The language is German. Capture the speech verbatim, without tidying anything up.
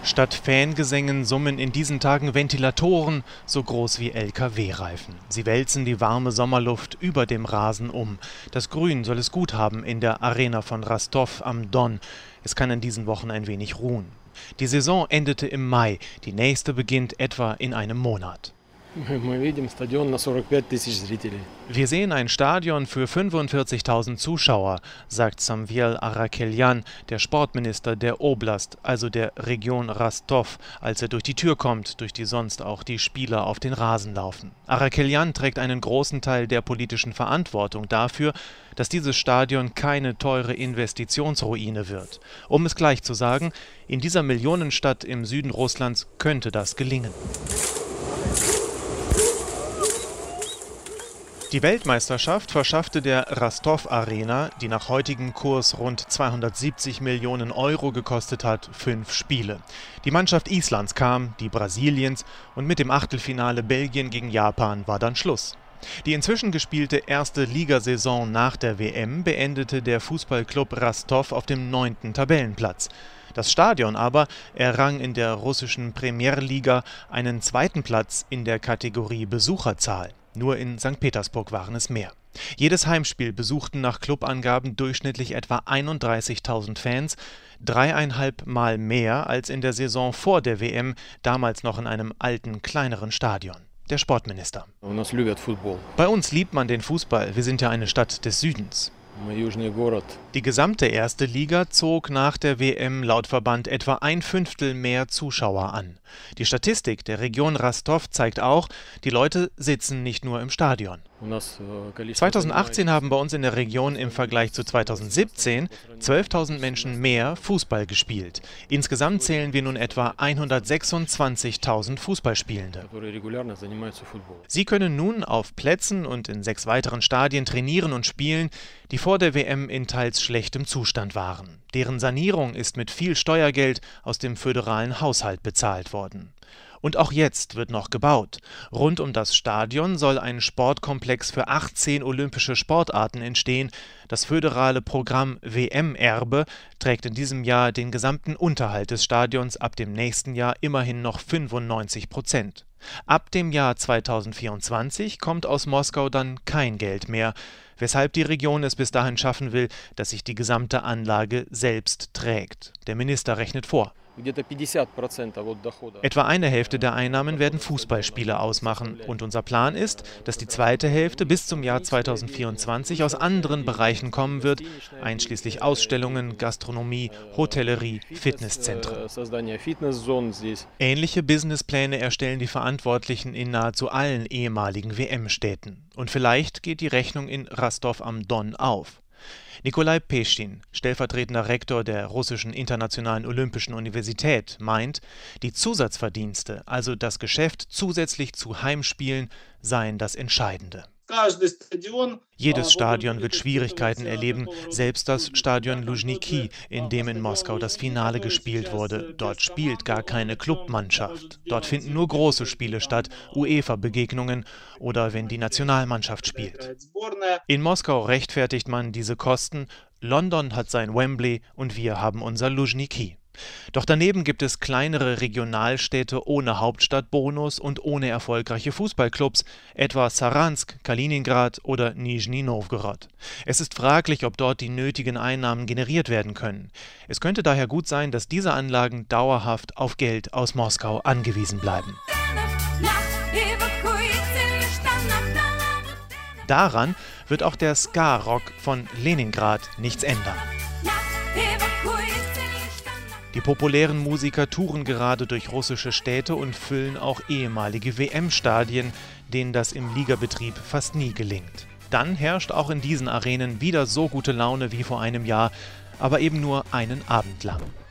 Statt Fangesängen summen in diesen Tagen Ventilatoren so groß wie L K W-Reifen. Sie wälzen die warme Sommerluft über dem Rasen um. Das Grün soll es gut haben in der Arena von Rostov am Don. Es kann in diesen Wochen ein wenig ruhen. Die Saison endete im Mai, die nächste beginnt etwa in einem Monat. Wir sehen ein Stadion für fünfundvierzigtausend Zuschauer, sagt Samvel Arakelian, der Sportminister der Oblast, also der Region Rostov, als er durch die Tür kommt, durch die sonst auch die Spieler auf den Rasen laufen. Arakelian trägt einen großen Teil der politischen Verantwortung dafür, dass dieses Stadion keine teure Investitionsruine wird. Um es gleich zu sagen, in dieser Millionenstadt im Süden Russlands könnte das gelingen. Die Weltmeisterschaft verschaffte der Rostov Arena, die nach heutigem Kurs rund zweihundertsiebzig Millionen Euro gekostet hat, fünf Spiele. Die Mannschaft Islands kam, die Brasiliens und mit dem Achtelfinale Belgien gegen Japan war dann Schluss. Die inzwischen gespielte erste Ligasaison nach der W M beendete der Fußballclub Rostov auf dem neunten Tabellenplatz. Das Stadion aber errang in der russischen Premjer-Liga einen zweiten Platz in der Kategorie Besucherzahl. Nur in Sankt Petersburg waren es mehr. Jedes Heimspiel besuchten nach Clubangaben durchschnittlich etwa einunddreißigtausend Fans, dreieinhalb Mal mehr als in der Saison vor der W M, damals noch in einem alten, kleineren Stadion. Der Sportminister. Bei uns liebt man den Fußball, wir sind ja eine Stadt des Südens. Die gesamte erste Liga zog nach der W M laut Verband etwa ein Fünftel mehr Zuschauer an. Die Statistik der Region Rostov zeigt auch, die Leute sitzen nicht nur im Stadion. zweitausendachtzehn haben bei uns in der Region im Vergleich zu zweitausendsiebzehn zwölftausend Menschen mehr Fußball gespielt. Insgesamt zählen wir nun etwa hundertsechsundzwanzigtausend Fußballspielende. Sie können nun auf Plätzen und in sechs weiteren Stadien trainieren und spielen, die vor der W M in teils schlechtem Zustand waren. Deren Sanierung ist mit viel Steuergeld aus dem föderalen Haushalt bezahlt worden. Und auch jetzt wird noch gebaut. Rund um das Stadion soll ein Sportkomplex für achtzehn olympische Sportarten entstehen. Das föderale Programm W M-Erbe trägt in diesem Jahr den gesamten Unterhalt des Stadions, ab dem nächsten Jahr immerhin noch fünfundneunzig Prozent. Ab dem Jahr zweitausendvierundzwanzig kommt aus Moskau dann kein Geld mehr, weshalb die Region es bis dahin schaffen will, dass sich die gesamte Anlage selbst trägt. Der Minister rechnet vor. Etwa eine Hälfte der Einnahmen werden Fußballspiele ausmachen. Und unser Plan ist, dass die zweite Hälfte bis zum Jahr zweitausendvierundzwanzig aus anderen Bereichen kommen wird, einschließlich Ausstellungen, Gastronomie, Hotellerie, Fitnesszentren. Ähnliche Businesspläne erstellen die Verantwortlichen in nahezu allen ehemaligen W M-Städten. Und vielleicht geht die Rechnung in Rostov am Don auf. Nikolai Peschin, stellvertretender Rektor der russischen Internationalen Olympischen Universität, meint, die Zusatzverdienste, also das Geschäft zusätzlich zu Heimspielen, seien das Entscheidende. Jedes Stadion wird Schwierigkeiten erleben, selbst das Stadion Luzhniki, in dem in Moskau das Finale gespielt wurde. Dort spielt gar keine Clubmannschaft. Dort finden nur große Spiele statt, UEFA-Begegnungen oder wenn die Nationalmannschaft spielt. In Moskau rechtfertigt man diese Kosten, London hat sein Wembley und wir haben unser Luzhniki. Doch daneben gibt es kleinere Regionalstädte ohne Hauptstadtbonus und ohne erfolgreiche Fußballclubs, etwa Saransk, Kaliningrad oder Nischni Nowgorod. Es ist fraglich, ob dort die nötigen Einnahmen generiert werden können. Es könnte daher gut sein, dass diese Anlagen dauerhaft auf Geld aus Moskau angewiesen bleiben. Daran wird auch der Ska-Rock von Leningrad nichts ändern. Die populären Musiker touren gerade durch russische Städte und füllen auch ehemalige W M-Stadien, denen das im Ligabetrieb fast nie gelingt. Dann herrscht auch in diesen Arenen wieder so gute Laune wie vor einem Jahr, aber eben nur einen Abend lang.